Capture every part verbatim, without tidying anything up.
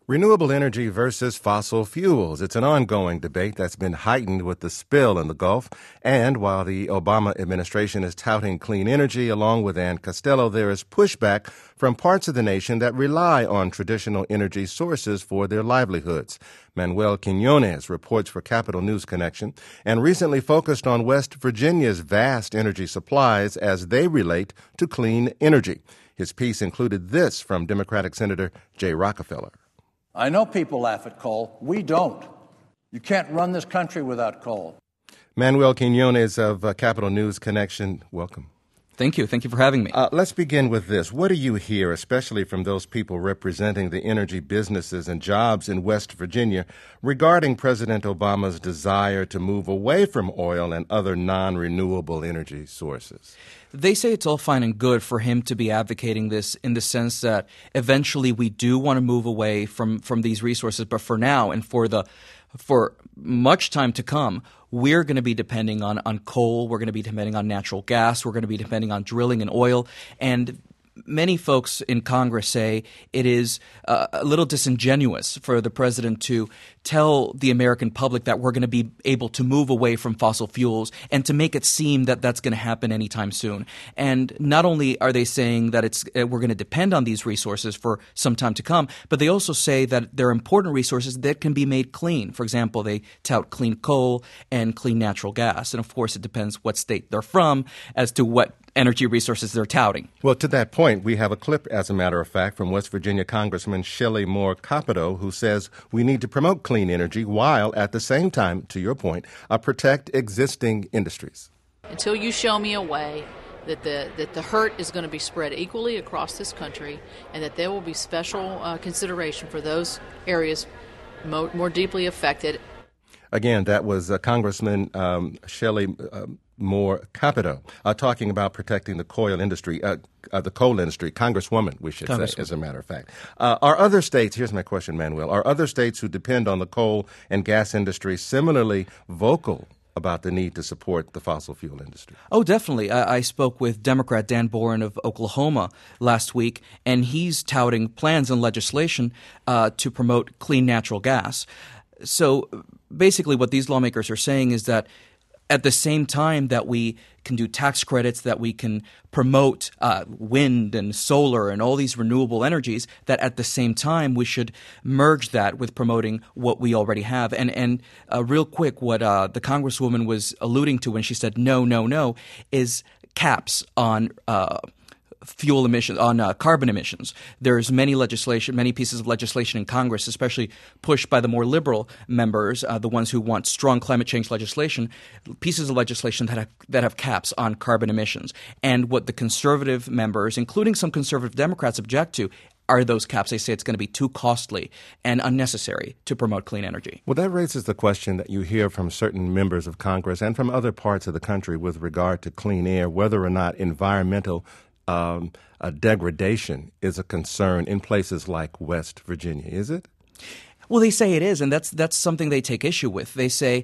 Renewable energy versus fossil fuels. It's an ongoing debate that's been heightened with the spill in the Gulf. And while the Obama administration is touting clean energy, along with Ann Costello, there is pushback from parts of the nation that rely on traditional energy sources for their livelihoods. Manuel Quinones reports for Capital News Connection and recently focused on West Virginia's vast energy supplies as they relate to clean energy. His piece included this from Democratic Senator Jay Rockefeller. I know people laugh at coal. We don't. You can't run this country without coal. Manuel Quinones of uh, Capital News Connection, welcome. Thank you. Thank you for having me. Uh, let's begin with this. What do you hear, especially from those people representing the energy businesses and jobs in West Virginia, regarding President Obama's desire to move away from oil and other non-renewable energy sources? They say it's all fine and good for him to be advocating this in the sense that eventually we do want to move away from, from these resources. But for now and for the for much time to come, we're going to be depending on, on coal. We're going to be depending on natural gas. We're going to be depending on drilling and oil. And many folks in Congress say it is uh, a little disingenuous for the president to tell the American public that we're going to be able to move away from fossil fuels and to make it seem that that's going to happen anytime soon. And not only are they saying that it's uh, we're going to depend on these resources for some time to come, but they also say that they're important resources that can be made clean. For example, they tout clean coal and clean natural gas. And of course, it depends what state they're from as to what energy resources they're touting. Well, to that point, we have a clip, as a matter of fact, from West Virginia Congressman Shelley Moore Capito, who says we need to promote clean energy while at the same time, to your point, uh, protect existing industries. Until you show me a way that the that the hurt is going to be spread equally across this country and that there will be special uh, consideration for those areas mo- more deeply affected. Again, that was uh, Congressman um, Shelley uh, Moore Capito uh, talking about protecting the coal industry, uh, uh, the coal industry, Congresswoman, we should say, as a matter of fact. Uh, are other states, here's my question, Manuel, are other states who depend on the coal and gas industry similarly vocal about the need to support the fossil fuel industry? Oh, definitely. I, I spoke with Democrat Dan Boren of Oklahoma last week, and he's touting plans and legislation uh, to promote clean natural gas. So basically what these lawmakers are saying is that at the same time that we can do tax credits, that we can promote uh, wind and solar and all these renewable energies, that at the same time we should merge that with promoting what we already have. And and uh, real quick, what uh, the Congresswoman was alluding to when she said no, no, no, is caps on uh fuel emissions, on uh, carbon emissions. There's many legislation, many pieces of legislation in Congress, especially pushed by the more liberal members, uh, the ones who want strong climate change legislation, pieces of legislation that have, that have caps on carbon emissions. And what the conservative members, including some conservative Democrats, object to are those caps. They say it's going to be too costly and unnecessary to promote clean energy. Well, that raises the question that you hear from certain members of Congress and from other parts of the country with regard to clean air, whether or not environmental Um, a degradation is a concern in places like West Virginia, is it? Well, they say it is, and that's that's something they take issue with. They say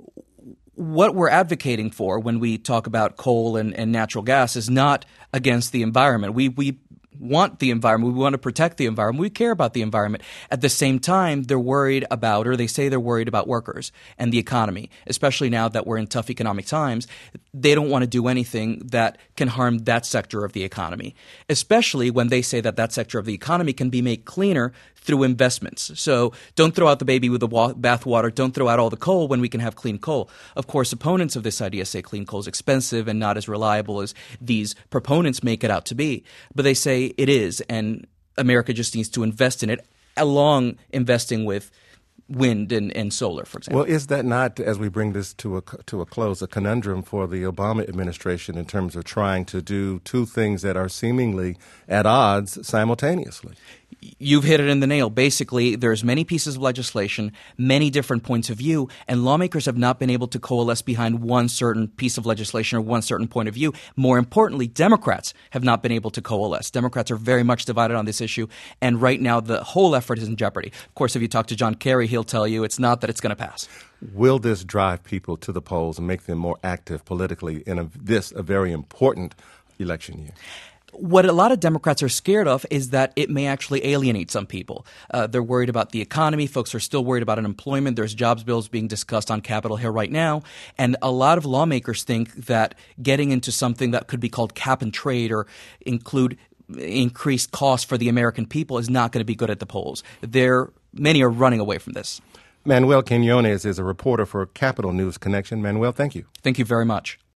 what we're advocating for when we talk about coal and, and natural gas is not against the environment. We we want the environment. We want to protect the environment. We care about the environment. At the same time, they're worried about, or they say they're worried about workers and the economy, especially now that we're in tough economic times. They don't want to do anything that can harm that sector of the economy, especially when they say that that sector of the economy can be made cleaner through investments. So don't throw out the baby with the wa- bathwater. Don't throw out all the coal when we can have clean coal. Of course, opponents of this idea say clean coal is expensive and not as reliable as these proponents make it out to be. But they say it is, and America just needs to invest in it, along investing with wind and, and solar, for example. Well, is that not, as we bring this to a, to a close, a conundrum for the Obama administration in terms of trying to do two things that are seemingly at odds simultaneously? You've hit it in the nail. Basically, there's many pieces of legislation, many different points of view, and lawmakers have not been able to coalesce behind one certain piece of legislation or one certain point of view. More importantly, Democrats have not been able to coalesce. Democrats are very much divided on this issue, and right now the whole effort is in jeopardy. Of course, if you talk to John Kerry, he'll tell you it's not that it's going to pass. Will this drive people to the polls and make them more active politically in a, this, a very important election year? What a lot of Democrats are scared of is that it may actually alienate some people. Uh, they're worried about the economy. Folks are still worried about unemployment. There's jobs bills being discussed on Capitol Hill right now. And a lot of lawmakers think that getting into something that could be called cap and trade or include increased costs for the American people is not going to be good at the polls. They're, many are running away from this. Manuel Quinones is a reporter for Capital News Connection. Manuel, thank you. Thank you very much.